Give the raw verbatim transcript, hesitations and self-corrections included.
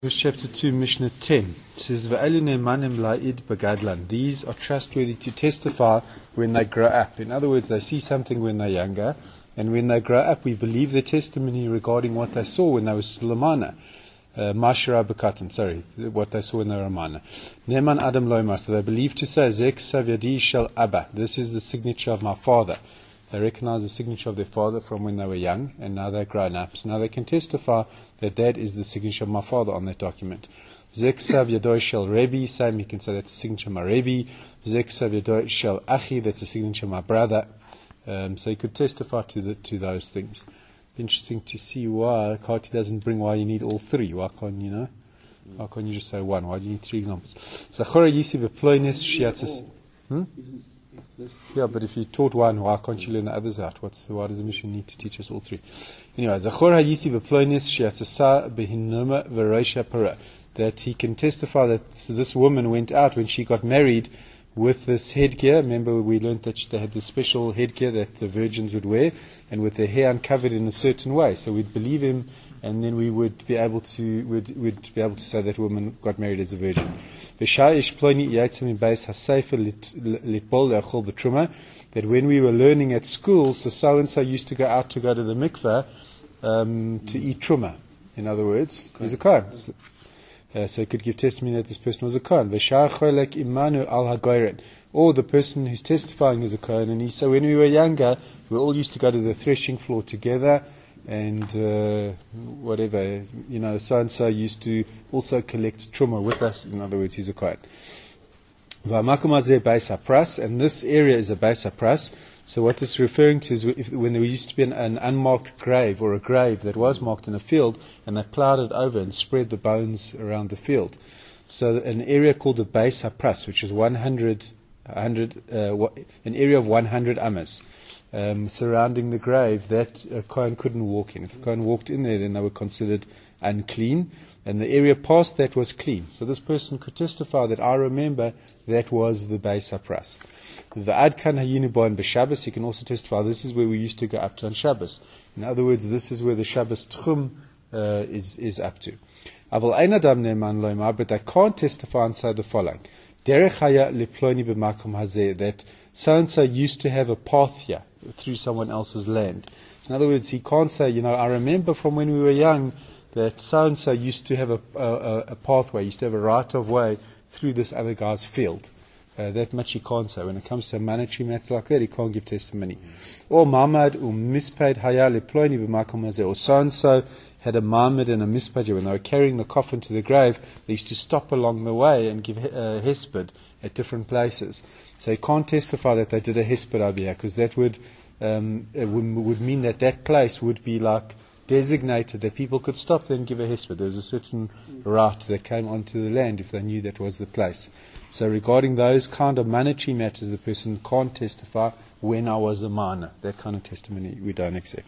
Verse chapter two, Mishnah ten. It says, "V'elu neimanim la'id b'gadlan." These are trustworthy to testify when they grow up. In other words, they see something when they're younger, and when they grow up, we believe their testimony regarding what they saw when they were still a minor. Mashra b'katan, sorry, what they saw when they were a minor. Neman adam loimas, they believe to say, "Zek savyadi shel abba." This is the signature of my father. They recognize the signature of their father from when they were young, and now they're grown up. So now they can testify that that is the signature of my father on that document. Zek sav yadoy shel Rebbe, same, you can say that's the signature of my Rebbe. Zek sav yadoy shel Achi, that's the signature of my brother. Um, so you could testify to the, to those things. Interesting to see why Kati doesn't bring why you need all three. Why can't you know? Why can't you just say one? Why do you need three examples? Zachora yisi v'ploines shiatzis. Hmm? Yeah, but if you taught one, why can't you learn the others out? What's why does the mission need to teach us all three? Anyway, Zachor hayisi v'ploines shiatzasa behinoma v'reisha para, that he can testify that this woman went out when she got married with this headgear. Remember, we learned that they had this special headgear that the virgins would wear, and with their hair uncovered in a certain way. So we'd believe him, and then we would be able to would would be able to say that woman got married as a virgin. That when we were learning at school, so so and so used to go out to go to the mikveh um, to eat truma. In other words, he's a kohen. So, uh, so he could give testimony that this person was a kohen. Or the person who's testifying is a kohen, and he said when we were younger, we all used to go to the threshing floor together. And uh, whatever, you know, so-and-so used to also collect truma with us. In other words, he's a kohen. And this area is a beis hapras. So what this is referring to is if, when there used to be an, an unmarked grave, or a grave that was marked in a field, and they plowed it over and spread the bones around the field. So an area called a beis hapras, which is one hundred, one hundred uh, an area of one hundred amas. Um, surrounding the grave, that a kohen couldn't walk in. If the kohen walked in there, then they were considered unclean, and the area past that was clean. So this person could testify that I remember that was the beis hapras. V'ad kan hayinu bo b'Shabbos, he can also testify this is where we used to go up to on Shabbos. In other words, this is where the Shabbos tchum uh, is is up to. Aval ein adam ne'eman lo'imar, but they can't testify and say the following: derech haya liploni b'makom hazeh, that so and so used to have a path here through someone else's land. So in other words, he can't say, you know, I remember from when we were young that so-and-so used to have a, a, a pathway, used to have a right of way through this other guy's field. Uh, that much he can't say. When it comes to a monetary matter like that, he can't give testimony. Or mamad or mispaid haya leploini b'makom hazeh, or so-and-so had a mamad and a mispaid. When they were carrying the coffin to the grave, they used to stop along the way and give uh, hesped at different places. So he can't testify that they did a hesped over here, because that would, um, it would would mean that that place would be like designated that people could stop there and give a hesped. There was a certain right that came onto the land if they knew that was the place. So regarding those kind of monetary matters, the person can't testify when I was a minor. That kind of testimony we don't accept.